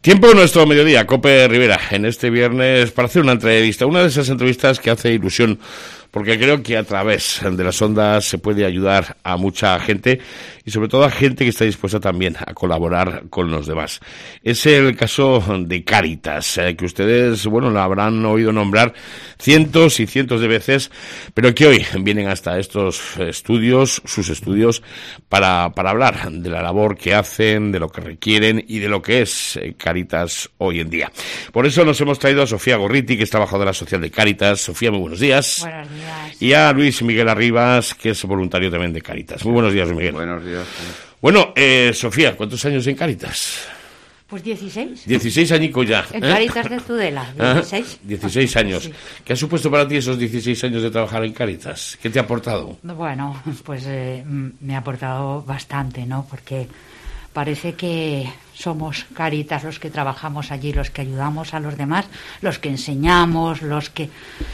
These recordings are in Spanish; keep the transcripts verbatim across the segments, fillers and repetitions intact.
Tiempo nuestro mediodía, Cope Rivera, en este viernes para hacer una entrevista, una de esas entrevistas que hace ilusión, porque creo que a través de las ondas se puede ayudar a mucha gente y sobre todo a gente que está dispuesta también a colaborar con los demás. Es el caso de Cáritas, eh, que ustedes, bueno, la habrán oído nombrar cientos y cientos de veces, pero que hoy vienen hasta estos estudios, sus estudios, para, para hablar de la labor que hacen, de lo que requieren y de lo que es eh, Cáritas hoy en día. Por eso nos hemos traído a Sofía Gorriti, que es trabajadora social de Cáritas. Sofía, muy buenos días. Buenos días. Y a Luis Miguel Arribas, que es voluntario también de Cáritas. Muy buenos días, Luis Miguel. Buenos días. Bueno, eh, Sofía, ¿cuántos años en Cáritas? Pues dieciséis. dieciséis añicos ya. En ¿eh? Cáritas de Tudela, dieciséis. dieciséis años. Sí. ¿Qué ha supuesto para ti esos dieciséis años de trabajar en Cáritas? ¿Qué te ha aportado? Bueno, pues eh, me ha aportado bastante, ¿no? Porque parece que somos Cáritas los que trabajamos allí, los que ayudamos a los demás, los que enseñamos, los que...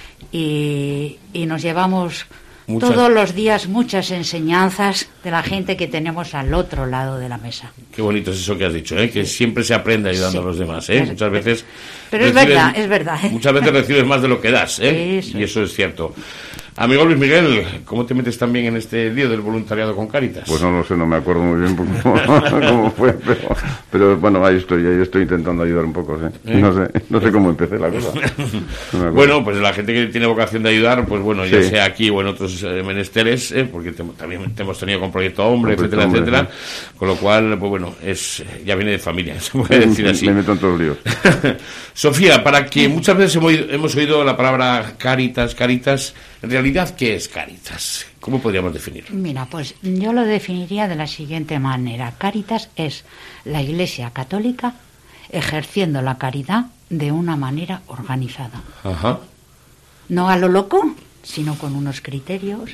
Y, y nos llevamos... Muchas... todos los días muchas enseñanzas de la gente que tenemos al otro lado de la mesa. Qué bonito es eso que has dicho, ¿eh? Que siempre se aprende ayudando sí. a los demás, ¿eh? Muchas veces... Pero recibes, es verdad, es verdad. ¿eh? Muchas veces recibes más de lo que das, ¿eh? Eso. Y eso es cierto. Amigo Luis Miguel, ¿cómo te metes también en este lío del voluntariado con Cáritas? Pues no lo sé, no me acuerdo muy bien cómo, cómo fue, pero, pero bueno, ahí estoy, ahí estoy intentando ayudar un poco, ¿sí? ¿Eh? No sé, no sé cómo empecé la cosa. No bueno, pues la gente que tiene vocación de ayudar, pues bueno, ya sí. sea aquí o en otros eh, menesteres, ¿eh? Porque te, también te hemos tenido con Proyecto Hombre, Proyecto etcétera, Hombre, etcétera, sí. Con lo cual, pues bueno, es ya viene de familia, se puede decir así. Me meto en todos los líos. Sofía, para que muchas veces hemos, hemos oído la palabra Cáritas, Cáritas, en realidad, ¿qué es Cáritas? ¿Cómo podríamos definirlo? Mira, pues yo lo definiría de la siguiente manera. Cáritas es la Iglesia Católica ejerciendo la caridad de una manera organizada. Ajá. No a lo loco, sino con unos criterios,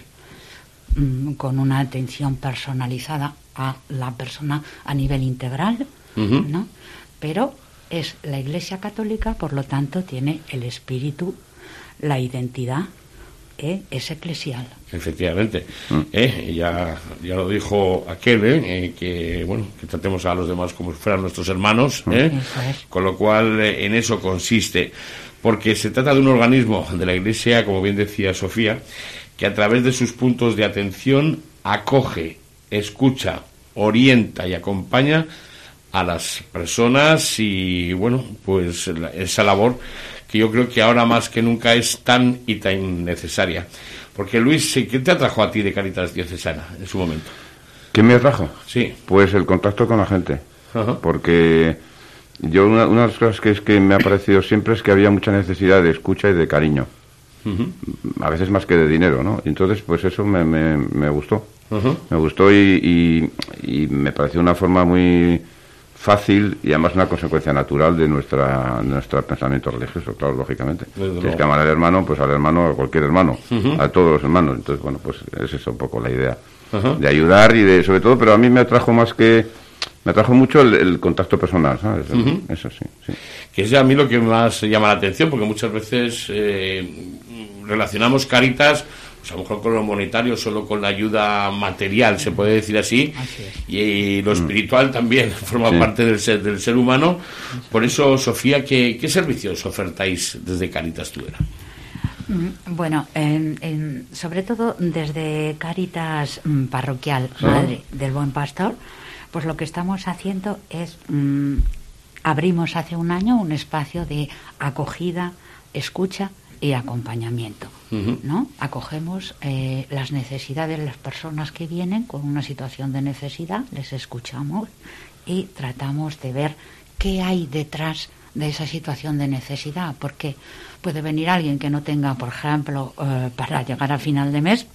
con una atención personalizada a la persona a nivel integral, uh-huh. ¿no? Pero es la Iglesia Católica, por lo tanto, tiene el espíritu, la identidad, ¿eh? es eclesial. Efectivamente. Mm. ¿Eh? Ya, ya lo dijo aquel, ¿eh? que bueno, que tratemos a los demás como si fueran nuestros hermanos, ¿eh? Eso es. Con lo cual eh, en eso consiste. Porque se trata de un organismo de la Iglesia, como bien decía Sofía, que a través de sus puntos de atención acoge, escucha, orienta y acompaña a las personas y, bueno, pues la, esa labor que yo creo que ahora más que nunca es tan y tan necesaria. Porque, Luis, ¿qué te atrajo a ti de Cáritas Diocesana en su momento? ¿Qué me atrajo? Sí. Pues el contacto con la gente. Ajá. Porque yo una, una de las cosas que, es que me ha parecido siempre es que había mucha necesidad de escucha y de cariño. Uh-huh. A veces más que de dinero, ¿no? Entonces, pues eso me, me, me gustó. Uh-huh. Me gustó y, y, y me pareció una forma muy fácil y además una consecuencia natural de nuestra nuestro pensamiento religioso, claro, lógicamente. Si es que amar al hermano, pues al hermano, a cualquier hermano, uh-huh. a todos los hermanos. Entonces, bueno, pues es eso un poco la idea. Uh-huh. De ayudar y de, sobre todo, pero a mí me atrajo más que, me atrajo mucho el, el contacto personal, ¿sabes? Uh-huh. Eso sí, sí. Que es a mí lo que más llama la atención, porque muchas veces eh, relacionamos Cáritas, pues a lo mejor con lo monetario, solo con la ayuda material, se puede decir así, así es. y, y lo espiritual mm. también forma sí. parte del ser, del ser humano. Por eso, Sofía, ¿qué, qué servicios ofertáis desde Cáritas Tudela? Bueno, en, en, sobre todo desde Cáritas mm, Parroquial Madre ¿Ah? del Buen Pastor, pues lo que estamos haciendo es, mm, abrimos hace un año un espacio de acogida, escucha y acompañamiento, uh-huh. ¿no? Acogemos eh, las necesidades de las personas que vienen con una situación de necesidad, les escuchamos y tratamos de ver qué hay detrás de esa situación de necesidad, porque puede venir alguien que no tenga, por ejemplo, eh, para llegar a final de mes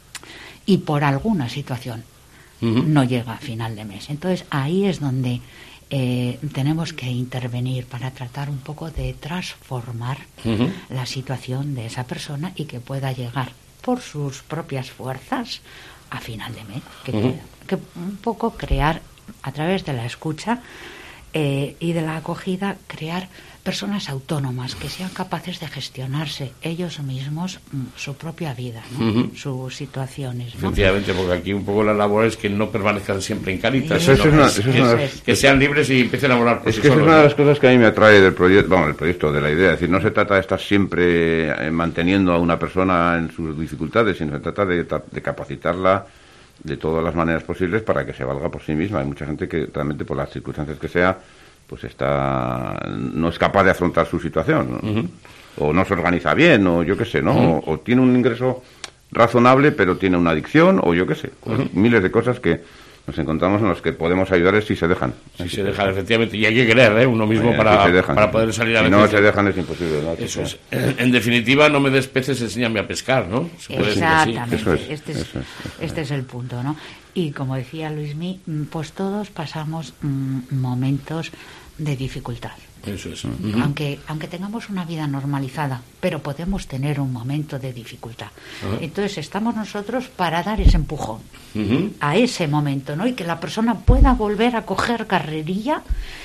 y por alguna situación uh-huh. no llega a final de mes. Entonces ahí es donde Eh, tenemos que intervenir para tratar un poco de transformar uh-huh. la situación de esa persona y que pueda llegar por sus propias fuerzas a final de mes. Que, uh-huh. que un poco crear a través de la escucha eh, y de la acogida crear personas autónomas que sean capaces de gestionarse ellos mismos su propia vida, ¿no? Uh-huh. Sus situaciones, ¿no? Efectivamente, porque aquí un poco la labor es que no permanezcan siempre en Cáritas, eso, sino es una, es, eso es que, una, es, que sean libres y empiecen a volar por es sí que solos, es una ¿no? de las cosas que a mí me atrae del proyecto, bueno, el proyecto, de la idea, es decir, no se trata de estar siempre manteniendo a una persona en sus dificultades, sino se trata de, de capacitarla de todas las maneras posibles para que se valga por sí misma. Hay mucha gente que realmente, por las circunstancias que sea, pues está no es capaz de afrontar su situación, ¿no? Uh-huh. O no se organiza bien, o yo qué sé, ¿no? Uh-huh. o, o tiene un ingreso razonable, pero tiene una adicción, o yo qué sé, pues uh-huh. miles de cosas que nos encontramos en los que podemos ayudarles si se dejan. Si se dejan, efectivamente, y hay que querer, ¿eh? Uno mismo, eh, para, si dejan, para poder salir a veces. Si no se dejan es imposible, ¿no? Eso es. En definitiva, no me des peces, enséñame a pescar, ¿no? Se puede Exactamente, eso es, este, es, eso es, eso este es el punto, ¿no? Y como decía Luismi, pues todos pasamos mm, momentos de dificultad. Eso es. Uh-huh. Aunque, aunque tengamos una vida normalizada, pero podemos tener un momento de dificultad. Uh-huh. Entonces estamos nosotros para dar ese empujón uh-huh. a ese momento, ¿no? Y que la persona pueda volver a coger carrerilla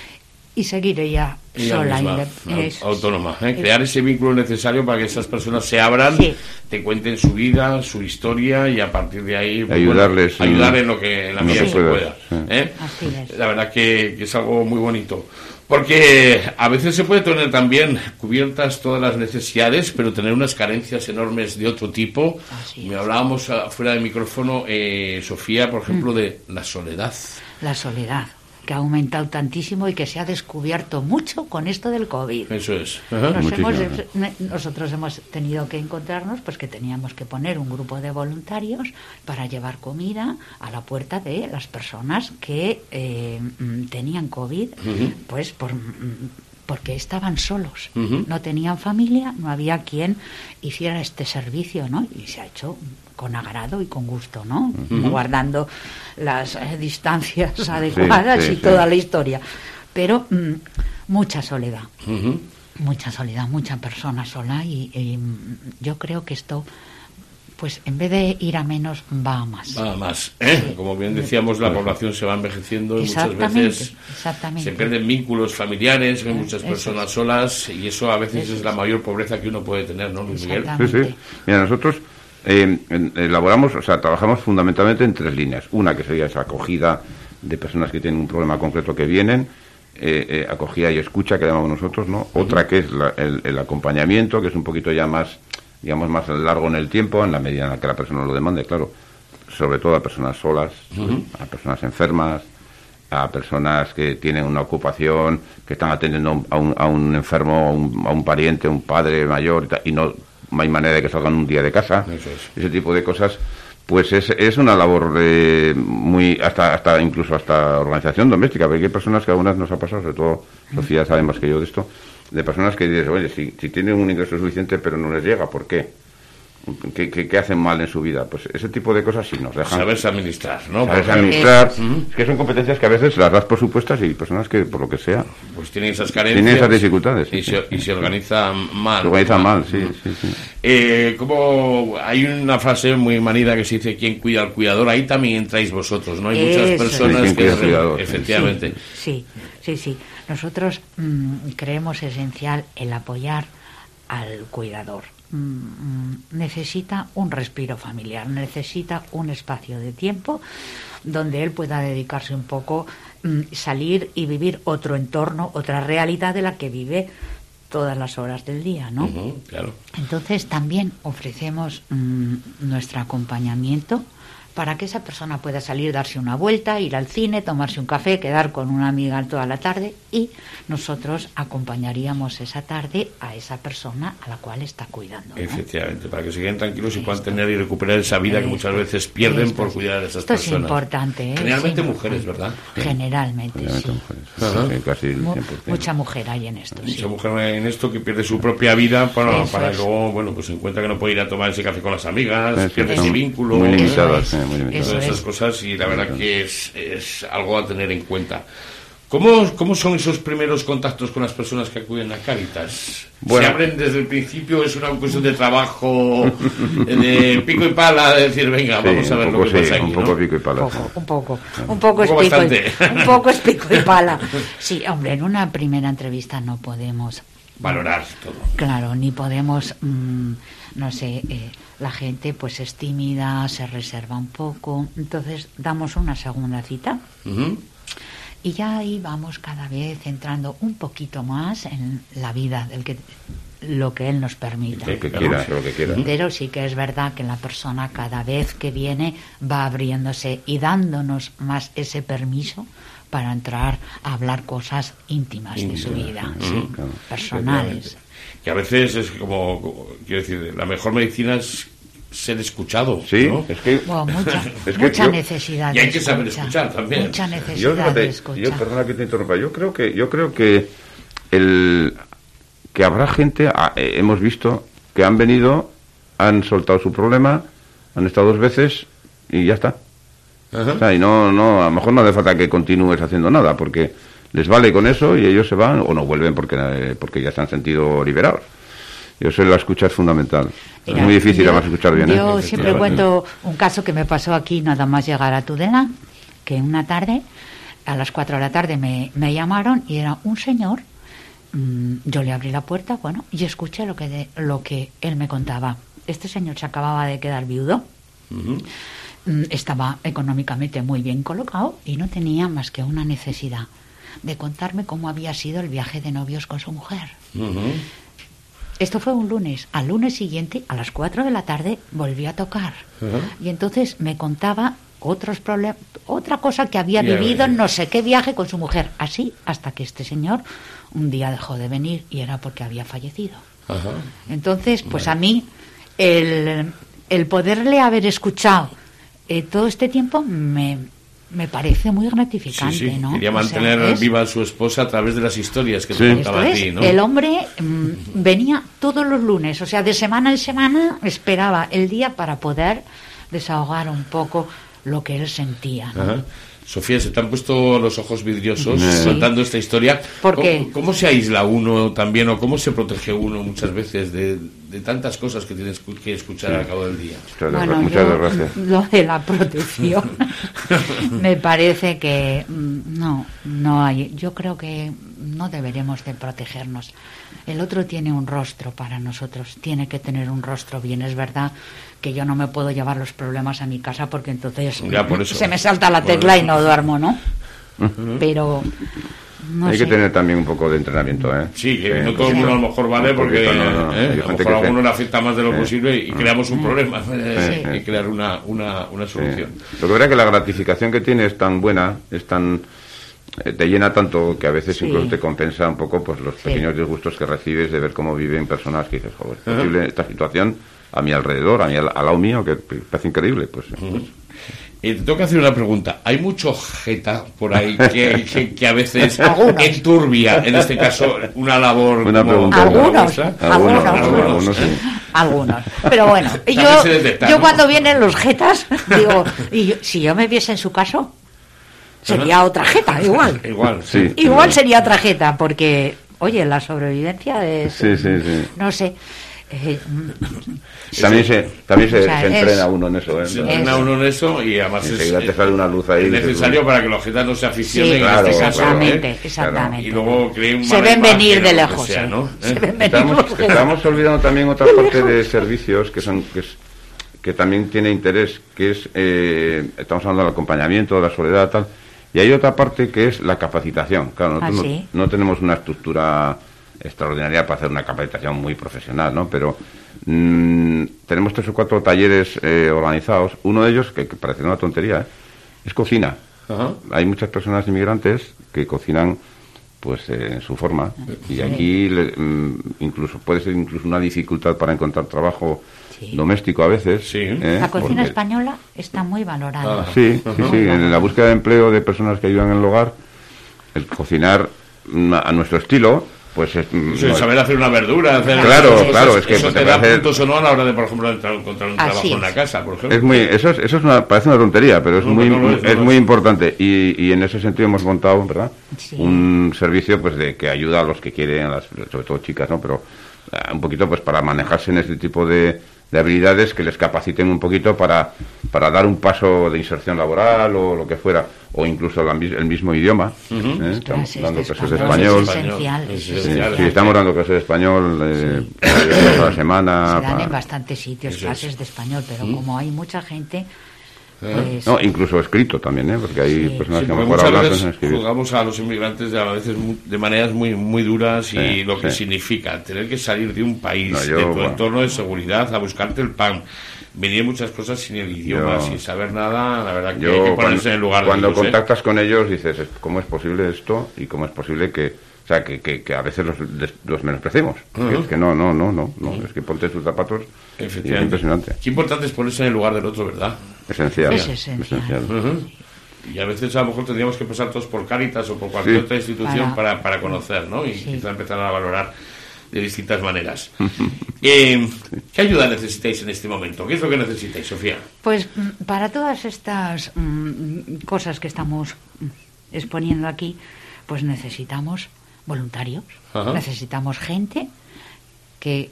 y seguir ella, ella sola, misma, inde- autónoma, ¿eh? Crear ese vínculo necesario para que esas personas se abran, sí. te cuenten su vida, su historia, y a partir de ahí pues, ayudarles, bueno, ayudar en lo que en la medida no se pueda. Sí. ¿eh? Así es. La verdad que, que es algo muy bonito. Porque a veces se puede tener también cubiertas todas las necesidades, pero tener unas carencias enormes de otro tipo. Me hablábamos fuera de micrófono, eh, Sofía, por ejemplo, mm. de la soledad. La soledad, que ha aumentado tantísimo y que se ha descubierto mucho con esto del COVID. Eso es. Nos hemos, nosotros hemos tenido que encontrarnos pues que teníamos que poner un grupo de voluntarios para llevar comida a la puerta de las personas que eh, tenían COVID, uh-huh. pues por... porque estaban solos, uh-huh. no tenían familia, no había quien hiciera este servicio, ¿no? Y se ha hecho con agrado y con gusto, ¿no? Uh-huh. Guardando las eh, distancias adecuadas sí, sí, y sí. toda la historia. Pero mm, mucha soledad, uh-huh. mucha soledad, mucha persona sola y, y yo creo que esto... pues en vez de ir a menos, va a más. Va a más, ¿eh? Sí. Como bien decíamos, la población se va envejeciendo y muchas veces se pierden vínculos familiares, hay muchas personas eso. solas, y eso a veces eso. es la mayor pobreza que uno puede tener, ¿no, Luis Miguel? Sí, sí. Mira, nosotros eh, elaboramos, o sea, trabajamos fundamentalmente en tres líneas. Una que sería esa acogida de personas que tienen un problema concreto que vienen, eh, eh, acogida y escucha, que llamamos nosotros, ¿no? Uh-huh. Otra que es la, el, el acompañamiento, que es un poquito ya más... digamos, más largo en el tiempo, en la medida en la que la persona lo demande, claro, sobre todo a personas solas, uh-huh. a personas enfermas, a personas que tienen una ocupación, que están atendiendo a un, a un enfermo, a un, a un pariente, a un padre mayor, y, tal, y no, no hay manera de que salgan un día de casa. Eso es. Ese tipo de cosas, pues es, es una labor de muy, hasta, hasta incluso hasta organización doméstica, porque hay personas que algunas nos ha pasado, sobre todo Sofía sabe más que yo de esto, de personas que dicen, oye, si, si tienen un ingreso suficiente pero no les llega, ¿por qué? ¿Qué, qué, qué hacen mal en su vida? Pues ese tipo de cosas sí nos dejan... Saberse administrar, ¿no? Saberse administrar, es, es que son competencias que a veces las das por supuestas y personas que, por lo que sea... Pues tienen esas carencias... Tienen esas dificultades. Y, sí, se, y se organizan mal. Se organizan mal, mal sí, sí, sí. Eh, como hay una frase muy manida que se dice, ¿quién cuida al cuidador? Ahí también entráis vosotros, ¿no? Hay muchas Eso. personas sí, que... Re, cuidador, efectivamente. Sí, sí, sí. sí. Nosotros mmm, creemos esencial el apoyar al cuidador. Necesita un respiro familiar, necesita un espacio de tiempo donde él pueda dedicarse un poco, salir y vivir otro entorno, otra realidad de la que vive todas las horas del día, ¿no? Uh-huh, claro. Entonces también ofrecemos mmm, nuestro acompañamiento para que esa persona pueda salir, darse una vuelta, ir al cine, tomarse un café, quedar con una amiga toda la tarde, y nosotros acompañaríamos esa tarde a esa persona a la cual está cuidando, ¿no? Efectivamente, para que se queden tranquilos y esto, puedan tener y recuperar esa vida esto, que muchas veces pierden por cuidar de esas esto personas. Esto es importante, ¿eh? Generalmente sí, mujeres, ¿verdad? Generalmente, Generalmente sí. mujeres. Uh-huh. Sí, casi el cien por ciento. Mucha mujer hay en esto. Mucha sí. mujer en esto que pierde su propia vida para, para es. luego, bueno, pues se encuentra que no puede ir a tomar ese café con las amigas, sí, pierde ese vínculo. Muy limitadas, es. sí, muy limitadas. Todas esas cosas, y la verdad que es, es algo a tener en cuenta. ¿Cómo, ¿Cómo son esos primeros contactos con las personas que acuden a Cáritas? Bueno. ¿Se abren desde el principio? ¿Es una cuestión de trabajo, de pico y pala, de decir, venga, Sí, vamos a ver un lo poco, que pasa sí, aquí, un poco ¿no? pico y pala. Un poco, un poco, un poco es Un poco pico y, bastante. un poco es pico y pala. Sí, hombre, en una primera entrevista no podemos Valorar todo. Claro, ni podemos, mmm, no sé, eh, la gente pues es tímida, se reserva un poco, entonces damos una segunda cita Uh-huh. y ya ahí vamos cada vez entrando un poquito más en la vida del que lo que él nos permita. Lo que ¿no? quiera, lo que quiera. Pero sí que es verdad que la persona cada vez que viene va abriéndose y dándonos más ese permiso para entrar a hablar cosas íntimas de su vida, sí, sí, claro. personales. Que a veces es como, como, quiero decir, la mejor medicina es ser escuchado, Sí, ¿no? es que... Bueno, mucha Es que mucha yo- necesidad Y hay de que saber escucha. escuchar también. Mucha Yo, necesidad fíjate, de escuchar. yo, perdona que te interrumpa, yo creo que, yo creo que el que habrá gente, ah, eh, hemos visto, que han venido, han soltado su problema, han estado dos veces y ya está. Ajá. O sea, y no, no, a lo mejor no hace falta que continúes haciendo nada, porque les vale con eso y ellos se van o no vuelven porque, eh, porque ya se han sentido liberados. Yo sé, la escucha es fundamental. Mira, es muy difícil yo- además escuchar bien. Yo ¿eh? siempre Efectivamente. cuento un caso que me pasó aquí nada más llegar a Tudela, que una tarde, a las cuatro de la tarde me, me llamaron y era un señor, mmm, yo le abrí la puerta, bueno, y escuché lo que, de, lo que él me contaba. Este señor se acababa de quedar viudo, Uh-huh. mm, estaba económicamente muy bien colocado y no tenía más que una necesidad de contarme cómo había sido el viaje de novios con su mujer. Uh-huh. Esto fue un lunes. Al lunes siguiente, a las cuatro de la tarde, volví a tocar. Ajá. Y entonces me contaba otros problemas, otra cosa que había Ya, vivido ya. en no sé qué viaje con su mujer. Así hasta que este señor un día dejó de venir y era porque había fallecido. Ajá. Entonces, pues a mí, el, el poderle haber escuchado eh, todo este tiempo me, me parece muy gratificante, Sí, sí. ¿no? Quería O sea, mantener es- viva a su esposa a través de las historias que Sí. te esto contaba a es, ti, ¿no? el hombre mm, venía todos los lunes, o sea, de semana en semana esperaba el día para poder desahogar un poco lo que él sentía, ¿no? Ajá. Sofía, se te han puesto los ojos vidriosos Sí. contando esta historia. ¿Por ¿Cómo, qué? ¿Cómo se aísla uno también o cómo se protege uno muchas veces de, de tantas cosas que tienes que escuchar al cabo del día? Muchas, Bueno, muchas yo, gracias. lo de la protección me parece que mm, no, no hay. Yo creo que no deberemos de protegernos. El otro tiene un rostro para nosotros, tiene que tener un rostro bien. Es verdad que yo no me puedo llevar los problemas a mi casa porque entonces Ya, por eso. se me salta la Por tecla y eso. no duermo, ¿no? Pero no Hay sé. que tener también un poco de entrenamiento, ¿eh? Sí, que no Sí, todo el sí. mundo a lo mejor vale Un porque poquito, no, no. ¿eh? Hay a lo gente mejor que a se- uno le afecta más de lo Sí. posible y creamos un problema. Eh, Sí. Hay que crear una, una, una Sí. solución. Lo que pasa es que la gratificación que tiene es tan buena, es tan eh, te llena tanto que a veces Sí. incluso te compensa un poco pues los Sí. pequeños disgustos que recibes de ver cómo viven personas que dices, joder, es posible esta situación a mi alrededor, a mi al, al lado mío, que parece increíble, pues, pues Y te tengo que hacer una pregunta. ¿Hay mucho jeta por ahí que, que, que a veces Algunos. enturbia, en este caso, una labor Una como, pregunta. como la Algunos, vuestra? algunos, algunos, algunos, sí. Algunos. Pero bueno, y También yo, se detecta, yo ¿no? cuando vienen los jetas, digo, y yo- si yo me viese en su caso, sería otra jeta, igual. Igual, Sí. Igual sería otra jeta, porque, oye, la sobrevivencia es, Sí, sí, sí. no sé, eh, También se, también se, O sea, se es- entrena uno en eso, ¿eh? Se entrena uno en eso y además es, Enseguida te sale una luz ahí es y dices, necesario uy. para que los jetas no se sí, aficionen claro, en este caso. exactamente, ¿eh? exactamente. Y luego creen Se mala ven imagen venir o de lo que lejos, sea, ¿eh? ¿no? Se ¿Eh? ven venir Estamos, los jetas. estamos olvidando también otra parte de servicios que son que, es- que también tiene interés, que es, eh, estamos hablando del acompañamiento, de la soledad, tal, y hay otra parte que es la capacitación. Claro, nosotros Ah, ¿sí? no, no tenemos una estructura extraordinaria para hacer una capacitación muy profesional, ¿no? Pero mm, tenemos tres o cuatro talleres eh, organizados. Uno de ellos, que, que parece una tontería, ¿eh? es cocina. Ajá. Hay muchas personas inmigrantes que cocinan pues eh, en su forma y aquí le- mm, incluso puede ser incluso una dificultad para encontrar trabajo Sí. doméstico a veces. Sí. ¿eh? La cocina Porque- española está muy valorada. Ah. Sí, sí, sí, en la búsqueda de empleo de personas que ayudan en el hogar, el cocinar mm, a nuestro estilo pues es, sí, no, saber hacer una verdura, hacer claro, cosas, claro, es que eso te da hacer... puntos o no a la hora de, por ejemplo, entrar, encontrar un Así trabajo es. en una casa, por ejemplo. Es muy, eso es, eso es una, parece una tontería, pero es no, muy, no es, no es muy es. importante y, y en ese sentido hemos montado, ¿verdad? Sí. Un servicio, pues, de que ayuda a los que quieren, a las, sobre todo chicas, ¿no? Pero uh, un poquito, pues, para manejarse en este tipo de de habilidades que les capaciten un poquito para, para dar un paso de inserción laboral o lo que fuera, o incluso la, el mismo idioma. Uh-huh. ¿eh? Estamos dando clases de español. Es esencial. Es esencial. Sí, sí, estamos dando clases de español eh, sí. a la semana. Se dan para... en bastantes sitios Eso clases es. de español, pero uh-huh. como hay mucha gente... Pues... No, incluso escrito también, ¿eh? Porque hay sí. personas sí, que a lo mejor hablan en escribir. Jugamos a los inmigrantes de, a veces de maneras muy muy duras y sí, lo que sí. significa tener que salir de un país, no, yo, de tu bueno. entorno de seguridad, a buscarte el pan, venir muchas cosas sin el idioma, yo, sin saber nada, la verdad que yo, hay que ponerse cuando, en el lugar cuando de ellos. Cuando contactas ¿eh? con ellos dices, ¿cómo es posible esto? Y cómo es posible que... O sea, que, que, que a veces los, los menospreciamos. Uh-huh. Que es que no, no, no, no, no. Uh-huh. Es que ponte tus zapatos y es impresionante. Qué importante es ponerse en el lugar del otro, ¿verdad? Esencial. Es esencial. esencial. Uh-huh. Y a veces a lo mejor tendríamos que pasar todos por Cáritas o por cualquier sí. otra institución para, para, para conocer, ¿no? Y sí. quizá empezar a valorar de distintas maneras. eh, ¿Qué ayuda necesitáis en este momento? ¿Qué es lo que necesitáis, Sofía? Pues para todas estas mm, cosas que estamos exponiendo aquí, pues necesitamos... voluntarios, Ajá. necesitamos gente que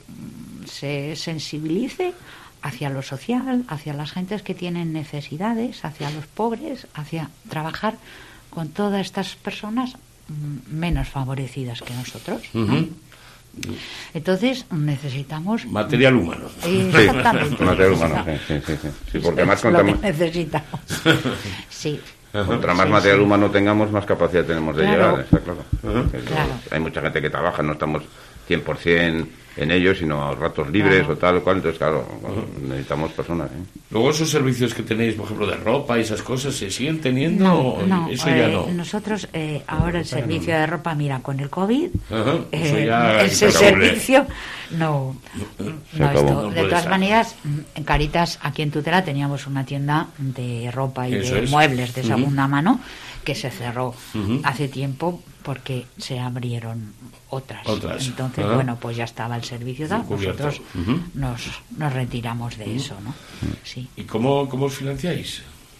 se sensibilice hacia lo social, hacia las gentes que tienen necesidades, hacia los pobres, hacia trabajar con todas estas personas menos favorecidas que nosotros, ¿no? Uh-huh. Entonces necesitamos material humano. Eh, exactamente. Sí, material humano, sí, sí, sí, sí, porque es más contamos. Lo que necesitamos. Sí. Contra más sí, material sí. humano tengamos, más capacidad tenemos de claro. llegar, está claro. Uh-huh. claro. Hay mucha gente que trabaja, no estamos cien por ciento en ellos, sino a ratos libres claro. o tal o cual, entonces claro, uh-huh. necesitamos personas. ¿eh? Luego esos servicios que tenéis, por ejemplo, de ropa y esas cosas, ¿se siguen teniendo? No, no eso eh, ya no. Nosotros eh, ahora el servicio de ropa, mira, con el COVID, uh-huh. eh, ese servicio no, no esto. No de todas ser. maneras, en Cáritas, aquí en Tutela, teníamos una tienda de ropa y eso de es. muebles de segunda uh-huh. mano que se cerró uh-huh. hace tiempo porque se abrieron otras. otras. Entonces, uh-huh. bueno, pues ya estaba el servicio dado. Nosotros uh-huh. nos, nos retiramos de uh-huh. eso, ¿no? Sí. ¿Y cómo, cómo os financiáis?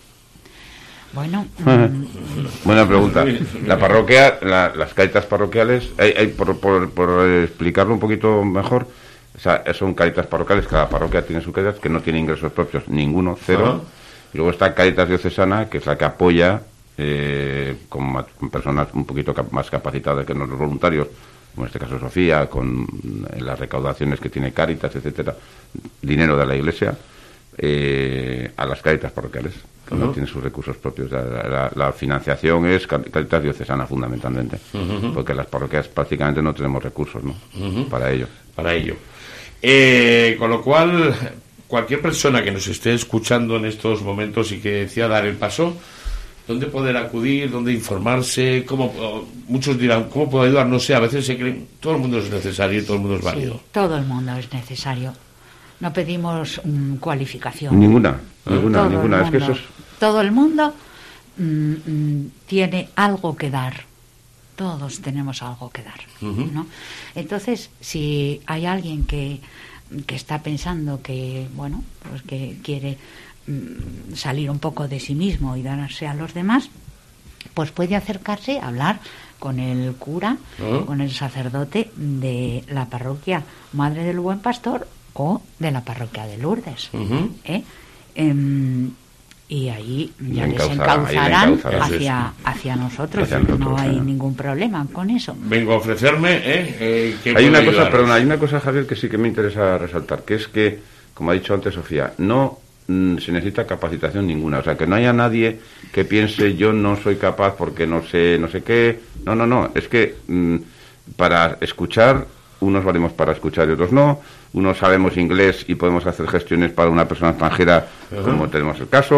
Bueno, mmm... buena pregunta. La parroquia, la, las Cáritas parroquiales, hay, hay, por, por, por explicarlo un poquito mejor, o sea, son Cáritas parroquiales, cada parroquia tiene su Cáritas, que no tiene ingresos propios, ninguno, cero. Uh-huh. Y luego está Cáritas diocesana, que es la que apoya eh, con, con personas un poquito cap- más capacitadas que los voluntarios, como en este caso Sofía, con eh, las recaudaciones que tiene Cáritas, etcétera, dinero de la Iglesia, eh, a las Cáritas parroquiales, que uh-huh. no tienen sus recursos propios. La, la, la financiación es Cáritas diocesana fundamentalmente, uh-huh. porque las parroquias prácticamente no tenemos recursos, ¿no? Uh-huh. Para ello. Para ello. Eh, con lo cual, cualquier persona que nos esté escuchando en estos momentos y que decida dar el paso, ¿dónde poder acudir? ¿Dónde informarse? ¿Cómo, muchos dirán, ¿cómo puedo ayudar? No sé, a veces se creen, todo el mundo es necesario y todo el mundo es válido. Sí, todo el mundo es necesario. No pedimos um, cualificación. Ninguna, ninguna, todo ninguna. Es que eso es... Todo el mundo mm, tiene algo que dar. Todos tenemos algo que dar, uh-huh. ¿no? Entonces, si hay alguien que, que está pensando que, bueno, pues que quiere mm, salir un poco de sí mismo y darse a los demás, pues puede acercarse a hablar con el cura, uh-huh. con el sacerdote de la parroquia Madre del Buen Pastor o de la parroquia de Lourdes, uh-huh. ¿eh? Eh, y ahí ya les encauzarán hacia, hacia nosotros, hacia nosotros no hay ¿eh? ningún problema con eso. Vengo a ofrecerme ¿eh? Eh, ¿qué hay una ayudaros? cosa, perdona, hay una cosa, Javier, que sí que me interesa resaltar, que es que, como ha dicho antes Sofía, no mm, se necesita capacitación ninguna, o sea, que no haya nadie que piense yo no soy capaz porque no sé, no sé qué, no, no, no, es que mm, para escuchar, unos valemos para escuchar y otros no, unos sabemos inglés y podemos hacer gestiones para una persona extranjera, uh-huh. como tenemos el caso,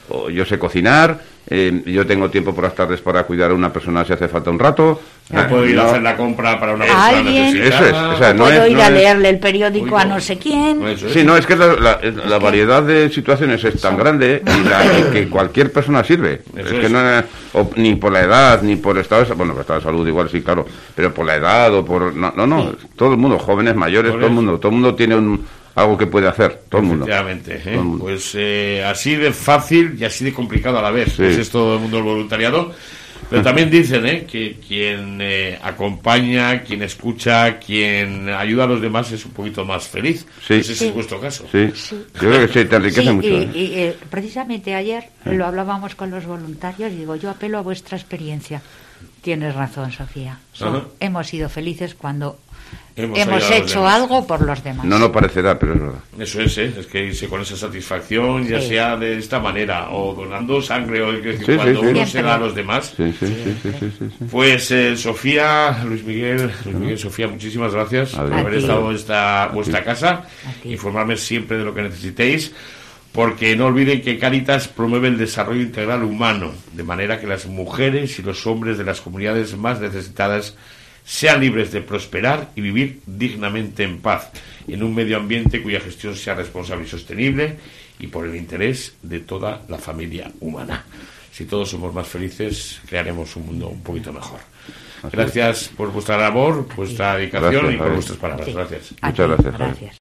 o yo sé cocinar, eh, yo tengo tiempo por las tardes para cuidar a una persona si hace falta un rato. No eh, puedo ir no, a hacer la compra para una persona ¿Alguien? necesitada. Eso es, o sea, no Puedo es- ir no a es- leerle el periódico Oigo. a no sé quién. No, eso es. Sí, no, es que la, la- la variedad de situaciones es tan grande y, la- y que cualquier persona sirve. Es Eso que es. no es- o ni por la edad, ni por estado de salud, bueno, por estado de salud igual sí, claro, pero por la edad o por... No, no, no, todo el mundo, jóvenes, mayores, Por todo el eso. mundo, todo el mundo tiene un, algo que puede hacer, todo el mundo. Efectivamente, ¿eh? Todo el mundo. Pues eh, así de fácil y así de complicado a la vez. Sí. Ese es todo el mundo del voluntariado. Pero también dicen ¿eh? que quien eh, acompaña, quien escucha, quien ayuda a los demás es un poquito más feliz. Sí. Ese Sí. es vuestro caso. Sí, Sí. yo creo que sí, te enriquece Sí, mucho. y, ¿eh? y, eh, precisamente ayer lo hablábamos con los voluntarios y digo, yo apelo a vuestra experiencia. Tienes razón, Sofía. Son- Ajá. hemos sido felices cuando Hemos hemos, ayudado a los hecho demás. algo por los demás. No nos parecerá, pero es verdad. Eso es, ¿eh? Es que irse con esa satisfacción, ya Sí. sea de esta manera, o donando sangre, o que Sí, cuando sí, sí. uno se da a los demás. Sí, sí, sí, sí, sí, sí, sí. Pues eh, Sofía, Luis Miguel, Luis Miguel, Sofía, muchísimas gracias por Adrián. haber A ti. estado en esta, vuestra ti. casa, A ti. informarme siempre de lo que necesitéis, porque no olviden que Cáritas promueve el desarrollo integral humano, de manera que las mujeres y los hombres de las comunidades más necesitadas sean libres de prosperar y vivir dignamente en paz, en un medio ambiente cuya gestión sea responsable y sostenible, y por el interés de toda la familia humana. Si todos somos más felices, crearemos un mundo un poquito mejor. Gracias por vuestra labor, vuestra dedicación Gracias, y por Javi. vuestras palabras. Sí. Gracias. A Muchas ti, gracias, Javi. gracias.